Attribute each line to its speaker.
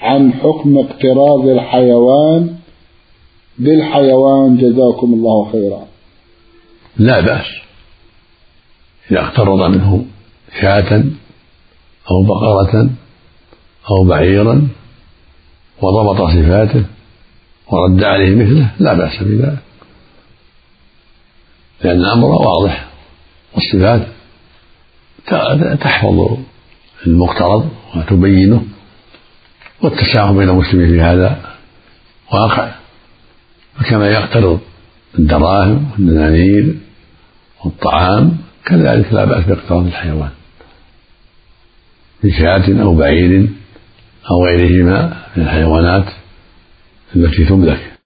Speaker 1: عن حكم اقتراض الحيوان بالحيوان جزاكم الله خيرا؟
Speaker 2: لا بأس إذا اقترض منه شاة أو بقرة أو بعيرا وضبط صفاته ورد عليه مثله لا بأس بذلك، لأن الأمر واضح والصفات تحفظ المقترض وتبينه، والتساهل بين المسلمين في هذا واقع، فكما يقترض الدراهم والدنانير والطعام كذلك لا بأس باقتراض الحيوان بشاة أو بعير أو غيرهما من الحيوانات التي تملك.